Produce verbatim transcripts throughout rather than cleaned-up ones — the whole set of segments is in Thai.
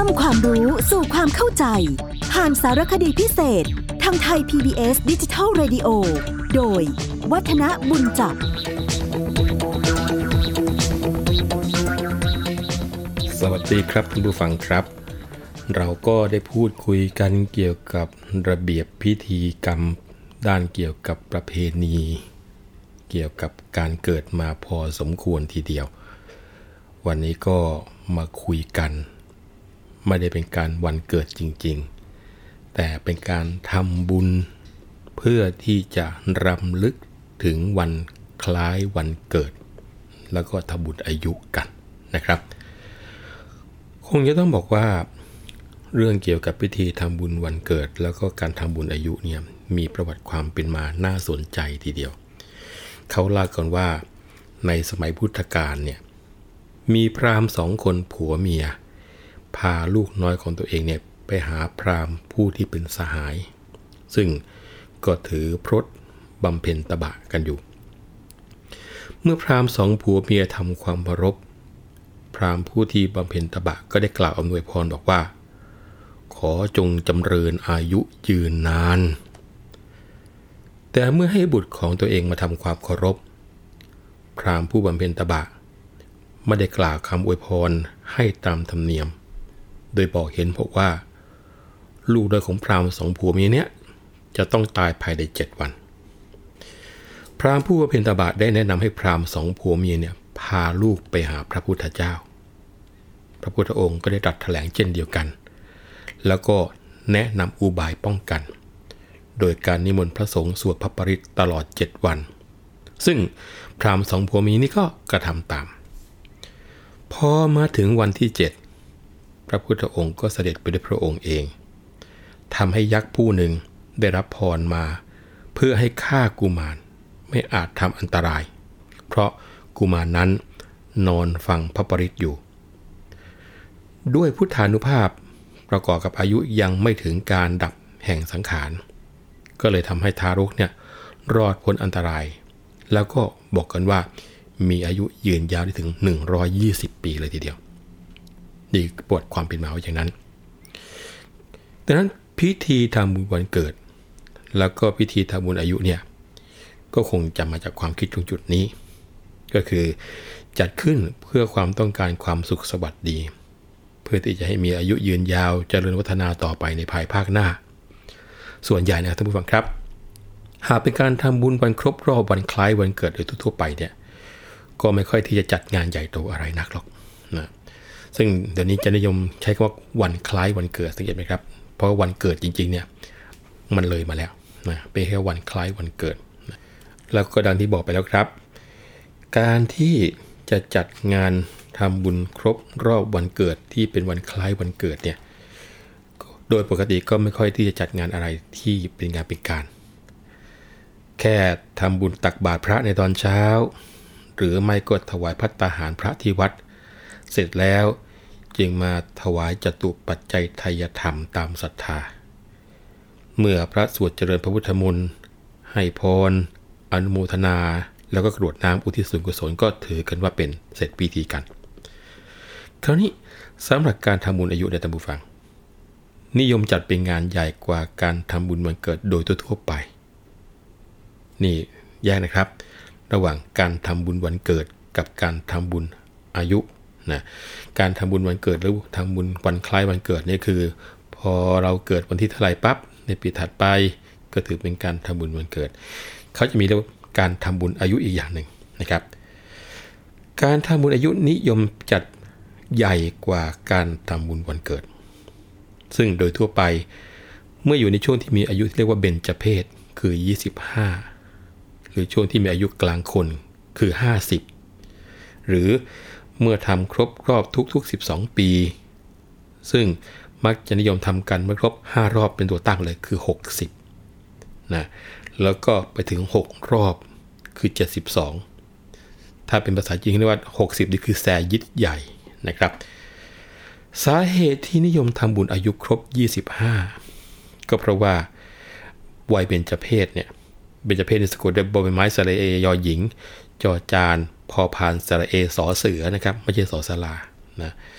ำความรู้สู่ความเข้าใจผ่านสารคดีพิเศษทางไทย พี บี เอส Digital Radio โดยวัฒนบุญจับสวัสดีครับท่านผู้ฟังครับเราก็ได้พูดคุยกันเกี่ยวกับระเบียบพิธีกรรมด้านเกี่ยวกับประเพณีเกี่ยวกับการเกิดมาพอสมควรทีเดียววันนี้ก็มาคุยกันไม่ได้เป็นการวันเกิดจริงๆแต่เป็นการทำบุญเพื่อที่จะรำลึกถึงวันคล้ายวันเกิดแล้วก็ทำบุญอายุกันนะครับคงจะต้องบอกว่าเรื่องเกี่ยวกับพิธีทำบุญวันเกิดแล้วก็การทำบุญอายุเนี่ยมีประวัติความเป็นมาน่าสนใจทีเดียวเขาเล่ากันว่าในสมัยพุทธกาลเนี่ยมีพราหมณ์สองคนผัวเมียพาลูกน้อยของตัวเองเนี่ยไปหาพราหมณ์ผู้ที่เป็นสหายซึ่งก็ถือพรตบำเพ็ญตบะกันอยู่เมื่อพราหมณ์สองผัวเมียทำความเคารพพราหมณ์ผู้ที่บำเพ็ญตบะก็ได้กล่าวอำนวยพรบอกว่าขอจงจำเริญอายุยืนนานแต่เมื่อให้บุตรของตัวเองมาทำความเคารพพราหมณ์ผู้บำเพ็ญตบะไม่ได้กล่าวคำอวยพรให้ตามธรรมเนียมโดยบอกเห็นบอกว่าลูกโดยของพราหมณ์สองผัวเมียเนี้ยจะต้องตายภายในเจ็ดวันพราหมณ์ผู้บำเพ็ญตบะได้แนะนำให้พราหมณ์สองผัวเมียเนี่ยพาลูกไปหาพระพุทธเจ้าพระพุทธองค์ก็ได้ตรัสแถลงเช่นเดียวกันแล้วก็แนะนำอุบายป้องกันโดยการนิมนต์พระสงฆ์สวดพระปริตรตลอดเจ็ดวันซึ่งพราหมณ์สองผัวเมียนี้ก็กระทำตามพอมาถึงวันที่เจ็ดพระพุทธองค์ก็เสด็จไปด้วยพระองค์เองทำให้ยักษ์ผู้หนึ่งได้รับพรมาเพื่อให้ฆ่ากุมารไม่อาจทำอันตรายเพราะกุมารนั้นนอนฟังพระปริตรอยู่ด้วยพุทธานุภาพประกอบกับอายุยังไม่ถึงการดับแห่งสังขารก็เลยทำให้ทารกเนี่ยรอดพ้นอันตรายแล้วก็บอกกันว่ามีอายุยืนยาวได้ถึงหนึ่งร้อยยี่สิบปีเลยทีเดียวนี่ปวดความเป็นมาอย่างนั้นดังนั้นพิธีทำบุญวันเกิดแล้วก็พิธีทำบุญอายุเนี่ยก็คงจะมาจากความคิดตรงจุดนี้ก็คือจัดขึ้นเพื่อความต้องการความสุขสวัสดีเพื่อที่จะให้มีอายุยืนยาวเจริญวัฒนาต่อไปในภายภาคหน้าส่วนใหญ่นะท่านผู้ฟังครับหากเป็นการทำบุญวันครบรอบวันคล้ายวันเกิดโดยทั่วไปเนี่ยก็ไม่ค่อยที่จะจัดงานใหญ่โตอะไรนักหรอกนะซึ่งเดี๋ยวนี้จะนิยมใช้คำว่าวันคล้ายวันเกิดสังเกตไหมครับเพราะวันเกิดจริงๆเนี่ยมันเลยมาแล้วนะเป็นแค่วันคล้ายวันเกิดนะแล้วก็ดังที่บอกไปแล้วครับการที่จะจัดงานทำบุญครบรอบวันเกิดที่เป็นวันคล้ายวันเกิดเนี่ยโดยปกติก็ไม่ค่อยที่จะจัดงานอะไรที่เป็นงานเป็นการแค่ทำบุญตักบาตรพระในตอนเช้าหรือไม่ก็ถวายภัตตาหารพระที่วัดเสร็จแล้วจึงมาถวายจตุปัจจัยไทยธรรมตามศรัทธาเมื่อพระสวดเจริญพระพุทธมนต์ให้พรอนุโมทนาแล้วก็กรวดน้ำอุทิศส่วนกุศลก็ถือกันว่าเป็นเสร็จพิธีกันคราวนี้สำหรับการทำบุญอายุในท่านผู้ฟังนิยมจัดเป็นงานใหญ่กว่าการทำบุญวันเกิดโดยทั่วไปนี่แยกนะครับระหว่างการทำบุญวันเกิดกับการทำบุญอายุนะการทำบุญวันเกิดหรือทำบุญวันคล้ายวันเกิดนี่คือพอเราเกิดวันที่เท่าไหร่ปั๊บในปีถัดไปก็ถือเป็นการทำบุญวันเกิดเขาจะมีเรียกว่าการทำบุญอายุอีกอย่างหนึ่งนะครับการทำบุญอายุนิยมจัดใหญ่กว่าการทำบุญวันเกิดซึ่งโดยทั่วไปเมื่ออยู่ในช่วงที่มีอายุที่เรียกว่าเบญจเพสคือยี่สิบห้าหรือช่วงที่มีอายุกลางคนคือห้าสิบหรือเมื่อทำครบรอบทุกๆสิบสองปีซึ่งมักจะนิยมทำกันเมื่อครบห้ารอบเป็นตัวตั้งเลยคือหกสิบนะแล้วก็ไปถึงหกรอบคือเจ็ดสิบสองถ้าเป็นภาษาจีนเรียกว่าหกสิบนี่คือแซยิดใหญ่นะครับสาเหตุที่นิยมทำบุญอายุครบยี่สิบห้าก็เพราะว่าวัยเบญจเพสเนี่ยเบญจเพสนี่สะกดด้วยบอใบไม้สระเอยอหญิงจอจานพอพานสระเอสอเสือนะครับไม่ใช่สอสลานะ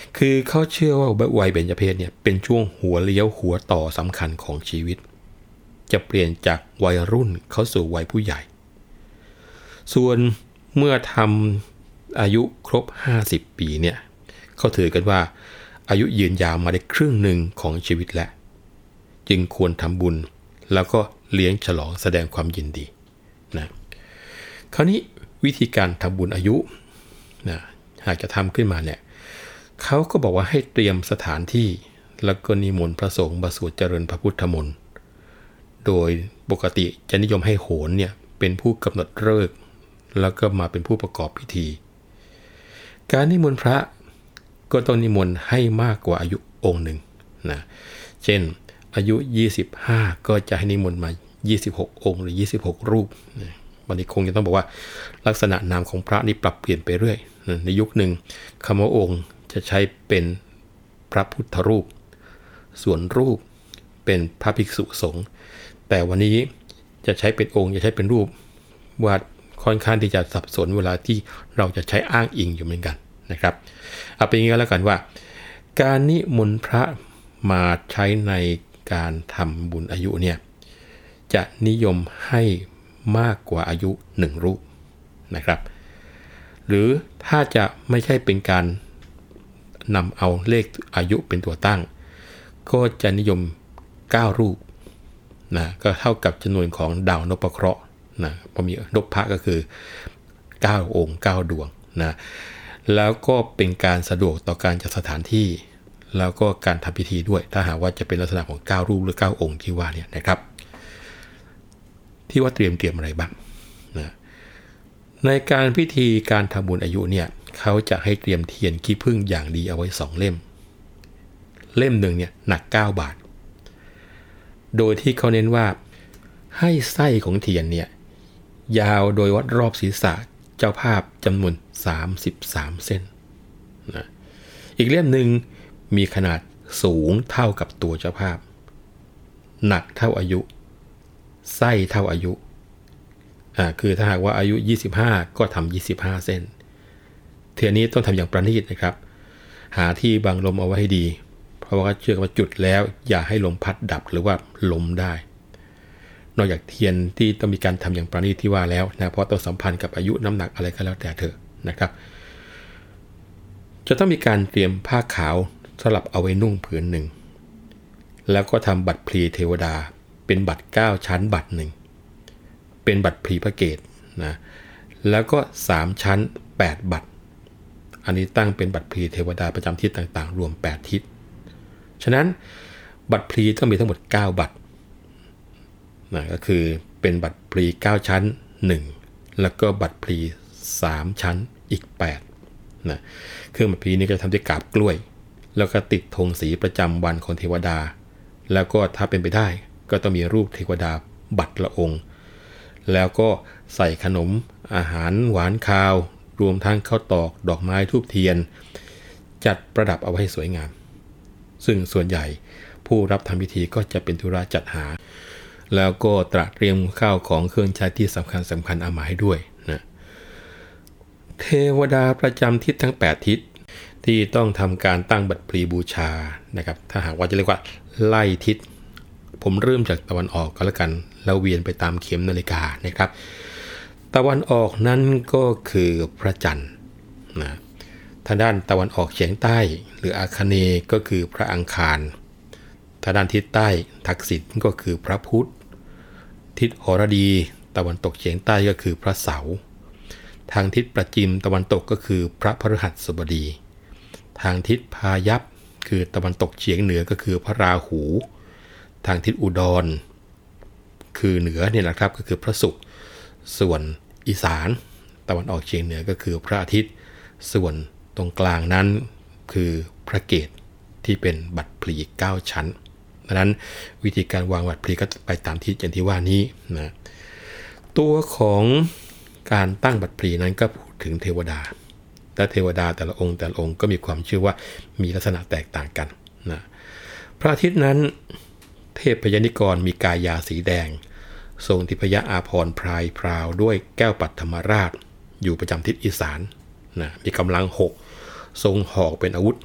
คือเขาเชื่อว่าวัยเบญจเพสเนี่ยเป็นช่วงหัวเลี้ยวหัวต่อสำคัญของชีวิตจะเปลี่ยนจากวัยรุ่นเข้าสู่วัยผู้ใหญ่ส่วนเมื่อทำอายุครบห้าสิบปีเนี่ยเขาถือกันว่าอายุยืนยาวมาได้ครึ่งหนึ่งของชีวิตแล้วจึงควรทำบุญแล้วก็เลี้ยงฉลองแสดงความยินดีนะคราวนี้วิธีการทำบุญอายุนะหากจะทำขึ้นมาเนี่ยเขาก็บอกว่าให้เตรียมสถานที่แล้วก็นิมนต์พระสงฆ์มาสวดเจริญพระพุทธมนต์โดยปกติจะนิยมให้โหรเนี่ยเป็นผู้กำหนดฤกษ์แล้วก็มาเป็นผู้ประกอบพิธีการนิมนต์พระก็ต้องนิมนต์ให้มากกว่าอายุองค์หนึ่งนะเช่นอายุยี่สิบห้าก็จะให้นิมนต์มายี่สิบหกองค์หรือยี่สิบหกรูปนะวันนี้คงจะต้องบอกว่าลักษณะนามของพระนี่ปรับเปลี่ยนไปเรื่อยนะในยุคหนึ่งคำว่าองค์จะใช้เป็นพระพุทธรูปส่วนรูปเป็นพระภิกษุสงฆ์แต่วันนี้จะใช้เป็นองค์จะใช้เป็นรูปว่าค่อนข้างที่จะสับสนเวลาที่เราจะใช้อ้างอิงอยู่เหมือนกันนะครับเอาเป็นอย่างนี้แล้วกันว่าการนิมนต์พระมาใช้ในการทำบุญอายุเนี่ยจะนิยมให้มากกว่าอายุหนึ่งรูปนะครับหรือถ้าจะไม่ใช่เป็นการนำเอาเลขอายุเป็นตัวตั้งก็จะนิยมเก้ารูปนะก็เท่ากับจำนวนของดาวนพเคราะห์นะพอมีนพพระก็คือเก้าองค์เก้าดวงนะแล้วก็เป็นการสะดวกต่อการจัดสถานที่แล้วก็การทำพิธีด้วยถ้าหากว่าจะเป็นลักษณะของเก้ารูปหรือเก้าองค์ที่ว่าเนี่ยนะครับที่ว่าเตรียมเตรียมอะไรบ้างนะในการพิธีการทำบุญอายุเนี่ยเขาจะให้เตรียมเทียนขี้ผึ้งอย่างดีเอาไว้สองเล่มเล่มหนึ่งเนี่ยหนักเก้าบาทโดยที่เขาเน้นว่าให้ไส้ของเทียนเนี่ยยาวโดยวัดรอบศีรษะเจ้าภาพจำนวนสามสิบสามเส้นนะอีกเล่มหนึ่งมีขนาดสูงเท่ากับตัวเจ้าภาพหนักเท่าอายุไส้เท่าอายุอ่าคือถ้าหากว่าอายุยี่สิบห้าก็ทำยี่สิบห้าเส้นเทียนนี้ต้องทำอย่างประณีตนะครับหาที่บังลมเอาไว้ให้ดีเพราะว่าเชื่อว่าจุดแล้วอย่าให้ลมพัดดับหรือว่าล้มได้นอกจากเทียนที่ต้องมีการทำอย่างประณีตที่ว่าแล้วนะเพราะต้องสัมพันธ์กับอายุน้ำหนักอะไรก็แล้วแต่เถอะนะครับจะต้องมีการเตรียมผ้าขาวสลับเอาไว้นุ่งผืนหนึ่งแล้วก็ทำบัตรพลีเทวดาเป็นบัตรเก้าชั้นบัตรหนึ่งเป็นบัตรพลีพระเกศนะแล้วก็สามชั้นแปดบัตรอันนี้ตั้งเป็นบัตรพลีเทวดาประจำทิศต่างๆรวมแปดทิศฉะนั้นบัตรพลีต้องมีทั้งหมดเก้าบัตรนะก็คือเป็นบัตรพลีเก้าชั้นหนึ่งแล้วก็บัตรพลีสามชั้นอีกแปดนะเครื่องบัตรพลีนี้จะทำด้วยกาบกล้วยแล้วก็ติดธงสีประจำวันของเทวดาแล้วก็ถ้าเป็นไปได้ก็ต้องมีรูปเทวดาบัตรละองค์แล้วก็ใส่ขนมอาหารหวานคาวรวมทั้งข้าวตอกดอกไม้ธูปเทียนจัดประดับเอาไว้ให้สวยงามซึ่งส่วนใหญ่ผู้รับทำพิธีก็จะเป็นธุระจัดหาแล้วก็ตระเตรียมข้าวของเครื่องใช้ที่สำคัญสำคัญเอามาให้ด้วยนะเทวดาประจำทิศทั้งแปดทิศที่ต้องทำการตั้งบัตรพลีบูชานะครับถ้าหากว่าจะเรียกว่าไล่ทิศผมเริ่มจากตะวันออกก็แล้วกันแล้วเวียนไปตามเข็มนาฬิกานะครับตะวันออกนั้นก็คือพระจันทร์นะทางด้านตะวันออกเฉียงใต้หรืออาคเนย์ก็คือพระอังคารทางด้านทิศใต้ทักษิณก็คือพระพุธทิศหรดีตะวันตกเฉียงใต้ก็คือพระเสาร์ทางทิศประจิมตะวันตกก็คือพระพฤหัสบดีทางทิศพายัพคือตะวันตกเฉียงเหนือก็คือพระราหูทางทิศอุดรคือเหนือเนี่ยนะครับก็คือพระศุกร์ส่วนอีสานตะวันออกเฉียงเหนือก็คือพระอาทิตย์ส่วนตรงกลางนั้นคือพระเกศที่เป็นบัตรพลีเก้าชั้นดังนั้นวิธีการวางบัตรพลีก็ไปตามที่อย่างที่ว่านี้นะตัวของการตั้งบัตรพลีนั้นก็พูดถึงเทวดาและเทวดาแต่ละองค์แต่ละองค์ก็มีความเชื่อว่ามีลักษณะแตกต่างกันนะพระอาทิตย์นั้นเทพยนิกรมีกายาสีแดงทรงทิพยอาภรณ์พรายพราวด้วยแก้วปัทมราชอยู่ประจำทิศอีสานนะมีกำลังหกทรงหอกเป็นอาวุธ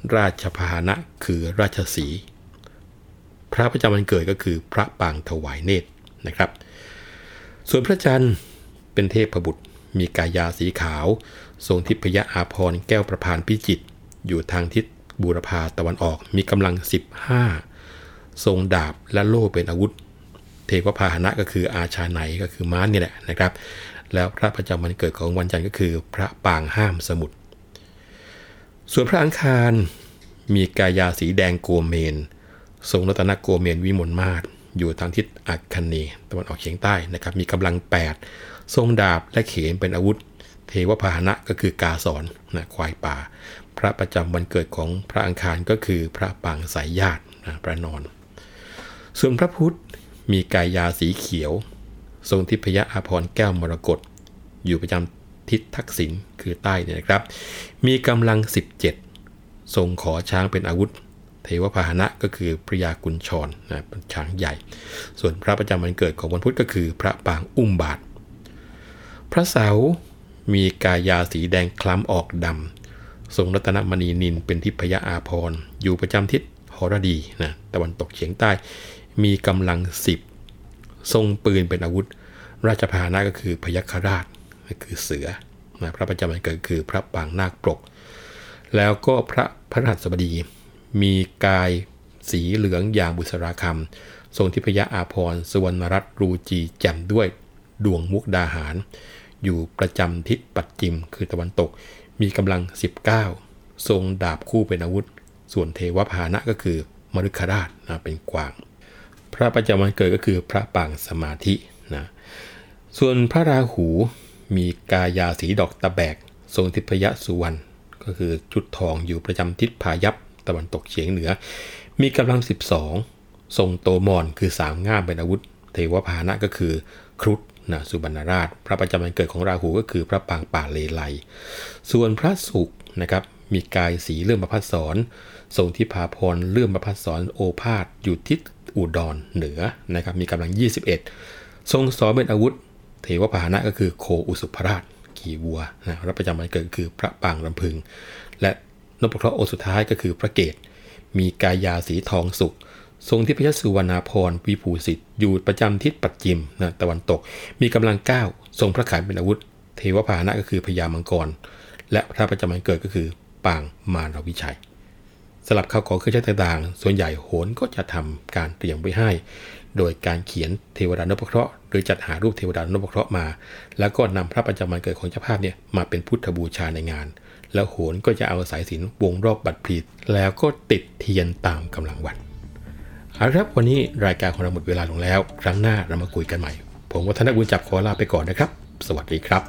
ราชพาหนะคือราชสีห์พระประจำวันเกิดก็คือพระปางถวายเนตรนะครับส่วนพระจันทร์เป็นเทพบุตรมีกายาสีขาวทรงทิพยอาภรณ์แก้วประพานพิจิตรอยู่ทางทิศบูรพาตะวันออกมีกำลังสิบห้าทรงดาบและโล่เป็นอาวุธเทวพาหนะก็คืออาชาไนก็คือม้านี่แหละนะครับแล้วพระประจำวันเกิดของวันจันทร์ก็คือพระปางห้ามสมุทรส่วนพระอังคารมีกายาสีแดงโกเมนทรงรัตนโกเมนวิมลมาศอยู่ทางทิศอัคคเนย์ตะวันออกเฉียงใต้นะครับมีกำลังแปดทรงดาบและเขนเป็นอาวุธเทวพาหนะก็คือกาสรนะควายป่าพระประจำวันเกิดของพระอังคารก็คือพระปางสายญาตินะพระนอนส่วนพระพุธมีกายาสีเขียวทรงทิพยอาภรณ์แก้วมรกตอยู่ประจำทิศทักษิณคือใต้เนี่ยนะครับมีกำลังสิบเจ็ดทรงขอช้างเป็นอาวุธเทวพาหนะก็คือพระยากุญชรนะเป็นช้างใหญ่ส่วนพระประจำวันเกิดของวันพุธก็คือพระปางอุ้มบาทพระเสาร์มีกายาสีแดงคล้ำออกดำทรงรัตนมณีนินเป็นทิพยอาภรณ์อยู่ประจำทิศหรดีนะตะวันตกเฉียงใต้มีกำลังสิบทรงปืนเป็นอาวุธราชพาหนะก็คือพยัคฆราชก็คือเสือนะพระประจำวันเกิดคือพระปางนาคปกแล้วก็พระพฤหัสบดีมีกายสีเหลืองอย่างบุษราคำทรงทิพยอาภรณ์สุวรรณรัตน์รูจีแจ่มด้วยดวงมุกดาหารอยู่ประจำทิศปัจจิมคือตะวันตกมีกำลังสิบเก้าทรงดาบคู่เป็นอาวุธส่วนเทวพาหนะก็คือมฤคราชนะเป็นกวางพระประจำวันเกิดก็คือพระปางสมาธินะส่วนพระราหูมีกายาสีดอกตะแบกทรงทิพยสุวรรณก็คือชุดทองอยู่ประจำทิศพายัพตะวันตกเฉียงเหนือมีกำลังสิบสองทรงโตมอนคือสามง่ามเป็นอาวุธเทวพาหนะก็คือครุฑนะสุบรรณราชพระประจำวันเกิดของราหูก็คือพระปางป่าเลไลส่วนพระศุกร์นะครับมีกายสีเลื่อมประภัสสรทรงทิพาพรเลื่อมประภัสสรโอภาสอยู่ทิศอุดรเหนือนะครับมีกำลังยี่สิบเอ็ดทรงสอนเป็นอาวุธเทวพาหนะก็คือโคอุสุภราชขี่วัวนะพระประจำวันเกิดคือพระปางลำพึงและนพเคราะห์องค์สุดท้ายก็คือพระเกศมีกายาสีทองสุกทรงทิพยสุวรรณาภรณ์วิภูสิทธิ์อยู่ประจำทิศปัจจิมนะตะวันตกมีกำลังเก้าทรงพระขันเป็นอาวุธเทวพาหนะก็คือพญามังกรและพระประจำวันเกิดก็คือปางมารวิชัยสลับข้าวของเครื่องใช้ต่างๆส่วนใหญ่โหรก็จะทำการเตรียมไว้ให้โดยการเขียนเทวดานพเคราะห์หรือจัดหารูปเทวดานพเคราะห์มาแล้วก็นำพระประจำวันเกิดของเจ้าภาพเนี่ยมาเป็นพุทธบูชาในงานแล้วโหรก็จะเอาสายสิญจน์วงรอบบัตรพลีแล้วก็ติดเทียนตามกำลังวันเอาละครับวันนี้รายการของเราหมดเวลาลงแล้วครั้งหน้าเรามาคุยกันใหม่ผมวัฒนบุญจับขอลาไปก่อนนะครับสวัสดีครับ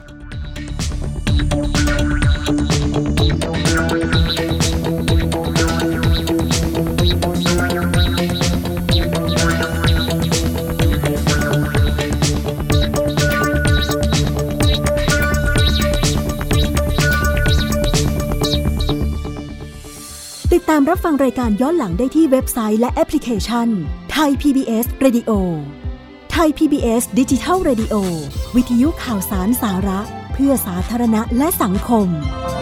ติดตามรับฟังรายการย้อนหลังได้ที่เว็บไซต์และแอปพลิเคชัน Thai พี บี เอส Radio Thai พี บี เอส Digital Radio วิทยุข่าวสารสาระเพื่อสาธารณะและสังคม